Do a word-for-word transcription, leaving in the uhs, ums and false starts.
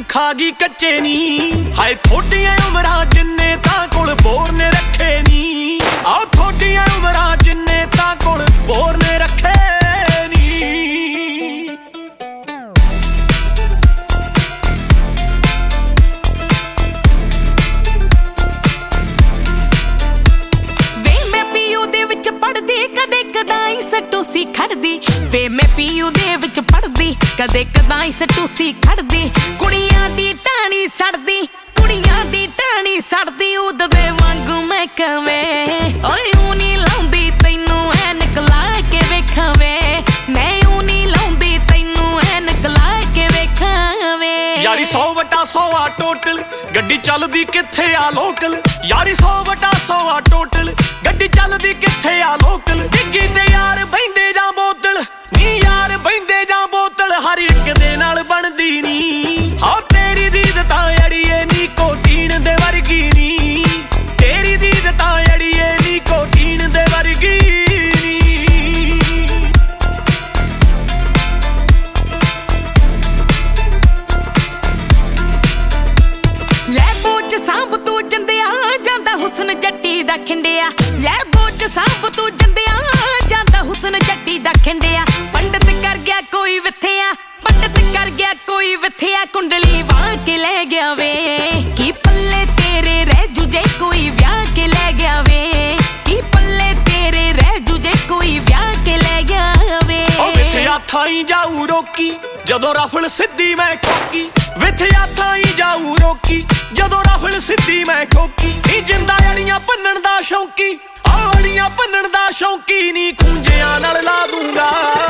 खा गई कच्चे नी हाय थोड़ियां उमरां जिन्ने तां कोल बोर ने रखे नी आओ थोड़ियां उमरां जिन्ने तां कोल बोर ने रखे नी वे मैं पीयू दे विच पढ़दी कदे कदाई सटूसी खड़दी वे मैं पीयू दे विच पढ़दी कदे कदाई सटूसी खड़दी कुड़ियां दी टाणी सड़दी कुड़ियां दी टाणी सड़दी उद दे वांगू मैं कवे ओए ऊ नी लाउंदी तैनू ऐनक ला के वेखां वे मैं ऊ नी लाउंदी तैनू ऐनक ला के वेखां वे यारी सौ वटा सौ आ टोटल गड्डी चलदी किथे आ लोकल यारी सौ वटा सौ आ टोटल गड्डी चलदी किथे आ लोकल डिग्गी ते यार बहिंदे जां बोतल नी यार बहिंदे जां बोतल हर एक दे नाल बनदी नी हा तेरी दीद तां अड़िए नी कोटीन दे वर्गी नी तेरी दीद तां अड़िए नी कोटीन दे वर्गी नी ਲੈ ਬੋਚ ਸਾਂਭ ਤੂੰ ਜੰਦਿਆ ਜਾਂਦਾ ਹੁਸਨ ਜੱਟੀ ਦਾ ਖਿੰਡਿਆ ਲੈ ਬੋਚ ਸਾਂਭ ਤੂੰ ਜੰਦਿਆ ਜਾਂਦਾ ਹੁਸਨ ਜੱਟੀ ਦਾ ਖਿੰਡਿਆ ਪੰਡਤ ਕਰ ਗਿਆ ਕੋਈ ਵਿਥਿਆ ਪੰਡਤ ਕਰ ਗਿਆ ਕੋਈ ਵਿਥਿਆ ਕੁੰਡਲੀ ਵਾਹ ਕੇ ਲੈ ਗਿਆ ਵੇ ਕੀ ਪੱਲੇ ਤੇਰੇ ਰਹਿ ਜੂ ਜੇ ਕੋਈ ਵਿਆਹ ਕੇ ਲੈ ਗਿਆ ਵੇ ਕੀ ਪੱਲੇ ਤੇਰੇ ਰਹਿ ਜੂ ਜੇ ਕੋਈ ਵਿਆਹ ਕੇ ਲੈ ਗਿਆ ਵੇ ਓ ਵਿਥਿਆ ਥਾਈ ਜਾਊ ਰੋਕੀ ਜਦੋਂ ਰਫਲ ਸਿੱਧੀ ਮੈਂ ਠੋਕੀ ਵਿਥਿਆ ਥਾਈ ਜਾਊ ਰੋਕੀ ਜਦੋਂ ਰਫਲ ਸਿੱਧੀ ਮੈਂ ਠੋਕੀ ਨੀ ਜਿੰਦਾ ਅੜੀਆਂ ਭੰਨਣ ਦਾ ਸ਼ੌਂਕੀ ਆੜੀਆਂ ਭੰਨਣ ਦਾ ਸ਼ੌਂਕੀ ਨੀ ਖੂੰਜਿਆਂ ਨਾਲ ਲਾ ਦੂੰਗਾ